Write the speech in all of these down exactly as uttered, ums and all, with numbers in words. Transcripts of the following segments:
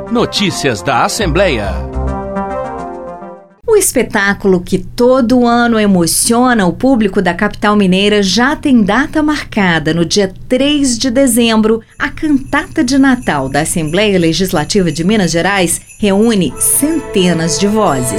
Notícias da Assembleia. O espetáculo que todo ano emociona o público da capital mineira já tem data marcada. No dia três de dezembro, a Cantata de Natal da Assembleia Legislativa de Minas Gerais reúne centenas de vozes.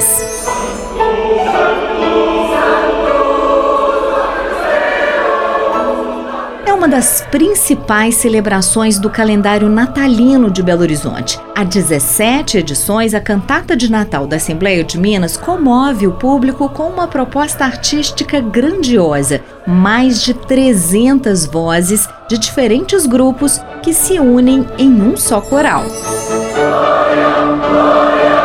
É uma das principais celebrações do calendário natalino de Belo Horizonte. Há dezessete edições, a Cantata de Natal da Assembleia de Minas comove o público com uma proposta artística grandiosa. Mais de trezentas vozes de diferentes grupos que se unem em um só coral. Glória, glória,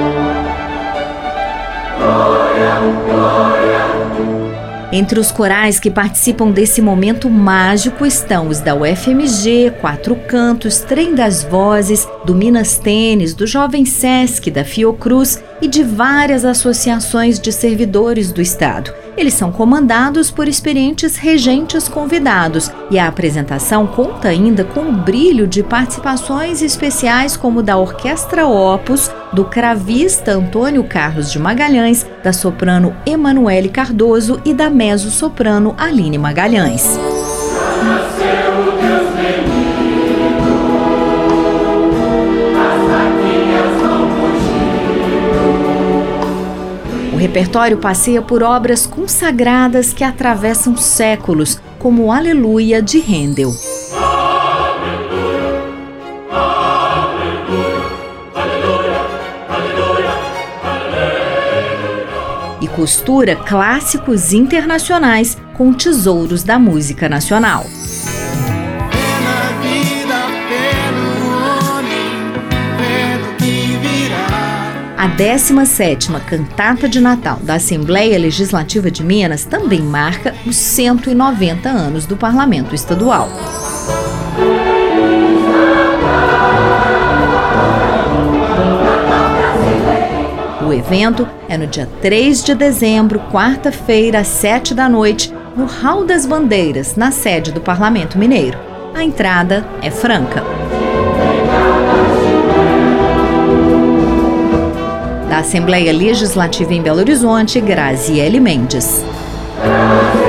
glória, glória. Entre os corais que participam desse momento mágico estão os da U F M G, Quatro Cantos, Trem das Vozes, do Minas Tênis, do Jovem Sesc, da Fiocruz e de várias associações de servidores do Estado. Eles são comandados por experientes regentes convidados e a apresentação conta ainda com o brilho de participações especiais como da Orquestra Opus, do cravista Antônio Carlos de Magalhães, da soprano Emanuele Cardoso e da mezzo-soprano Aline Magalhães. O repertório passeia por obras consagradas que atravessam séculos, como o Aleluia de Handel. Aleluia, aleluia, aleluia, aleluia, aleluia. E costura clássicos internacionais com tesouros da música nacional. A décima sétima Cantata de Natal da Assembleia Legislativa de Minas também marca os cento e noventa anos do Parlamento Estadual. O evento é no dia três de dezembro, quarta-feira, às sete da noite, no Hall das Bandeiras, na sede do Parlamento Mineiro. A entrada é franca. Da Assembleia Legislativa em Belo Horizonte, Graziele Mendes.